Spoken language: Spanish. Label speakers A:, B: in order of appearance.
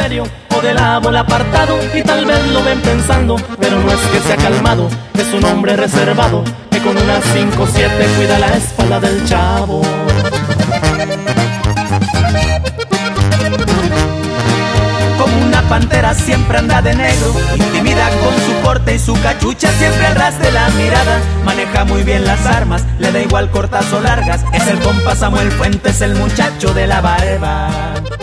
A: serio o de la bola apartado, y tal vez lo ven pensando, pero no es que sea calmado, es un hombre reservado que con una 5-7 cuida la espalda del chavo. Como una pantera siempre anda de negro, intimida con su porte y su cachucha siempre al ras de la mirada. Maneja muy bien las armas, le da igual cortas o largas, es el compa Samuel Fuentes, el muchacho de la barba.